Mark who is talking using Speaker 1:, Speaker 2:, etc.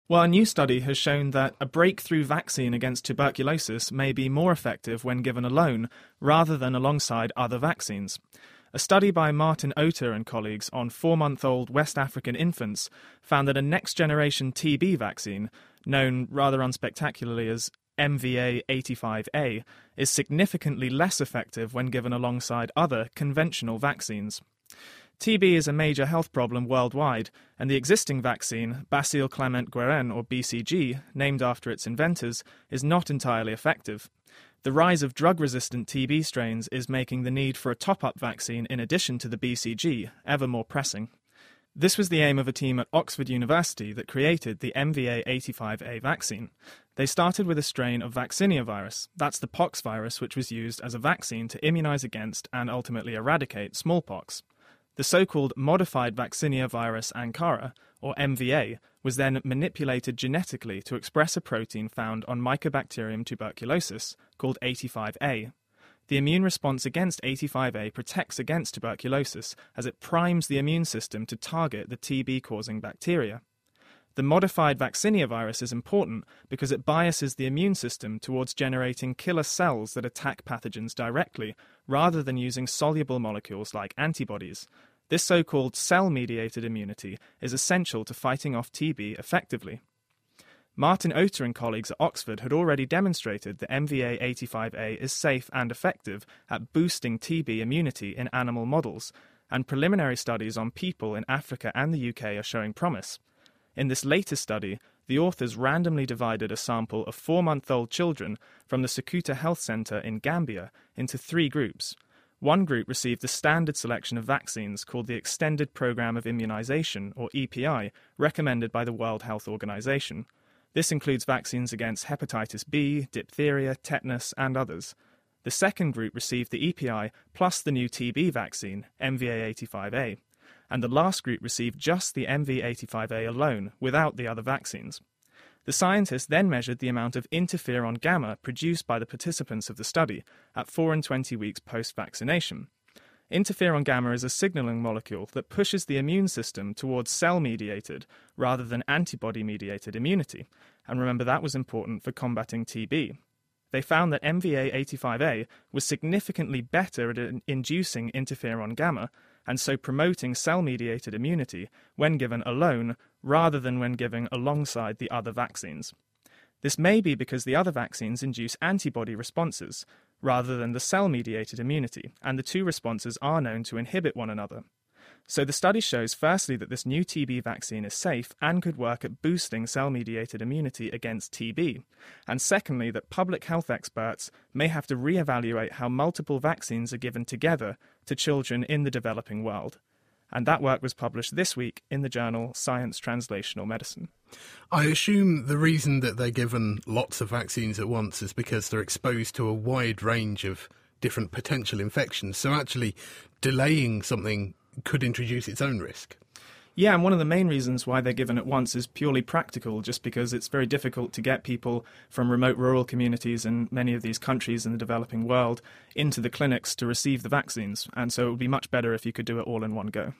Speaker 1: Well, a new study has shown that a breakthrough vaccine against tuberculosis may be more effective when given alone, rather than alongside other vaccines. A study by Martin Otter and colleagues on 4-month-old West African infants found that a next-generation TB vaccine, known rather unspectacularly as MVA-85A, is significantly less effective when given alongside other conventional vaccines. TB is a major health problem worldwide, and the existing vaccine, Bacille Clement Guerin, or BCG, named after its inventors, is not entirely effective. The rise of drug-resistant TB strains is making the need for a top-up vaccine in addition to the BCG ever more pressing. This was the aim of a team at Oxford University that created the MVA-85A vaccine. They started with a strain of vaccinia virus, that's the pox virus which was used as a vaccine to immunize against and ultimately eradicate smallpox. The so-called modified vaccinia virus Ankara, or MVA, was then manipulated genetically to express a protein found on Mycobacterium tuberculosis, called 85A. The immune response against 85A protects against tuberculosis as it primes the immune system to target the TB-causing bacteria. The modified vaccinia virus is important because it biases the immune system towards generating killer cells that attack pathogens directly, rather than using soluble molecules like antibodies. This so-called cell-mediated immunity is essential to fighting off TB effectively. Martin Otter and colleagues at Oxford had already demonstrated that MVA-85A is safe and effective at boosting TB immunity in animal models, and preliminary studies on people in Africa and the UK are showing promise. In this latest study, the authors randomly divided a sample of 4-month-old children from the Sukuta Health Centre in Gambia into 3 groups. One group received the standard selection of vaccines called the Extended Programme of Immunisation, or EPI, recommended by the World Health Organization. This includes vaccines against hepatitis B, diphtheria, tetanus, and others. The second group received the EPI plus the new TB vaccine, MVA-85A. And the last group received just the MV85A alone, without the other vaccines. The scientists then measured the amount of interferon gamma produced by the participants of the study at 4 and 20 weeks post-vaccination. Interferon gamma is a signaling molecule that pushes the immune system towards cell-mediated rather than antibody-mediated immunity, and remember that was important for combating TB. They found that MVA-85A was significantly better at inducing interferon gamma, and so promoting cell-mediated immunity when given alone rather than when given alongside the other vaccines. This may be because the other vaccines induce antibody responses rather than the cell-mediated immunity, and the two responses are known to inhibit one another. So the study shows firstly that this new TB vaccine is safe and could work at boosting cell-mediated immunity against TB, and secondly that public health experts may have to re-evaluate how multiple vaccines are given together to children in the developing world. And that work was published this week in the journal Science Translational Medicine.
Speaker 2: I assume the reason that they're given lots of vaccines at once is because they're exposed to a wide range of different potential infections. So actually delaying something could introduce its own risk.
Speaker 1: Yeah, and one of the main reasons why they're given at once is purely practical, just because it's very difficult to get people from remote rural communities in many of these countries in the developing world into the clinics to receive the vaccines. And so it would be much better if you could do it all in one go.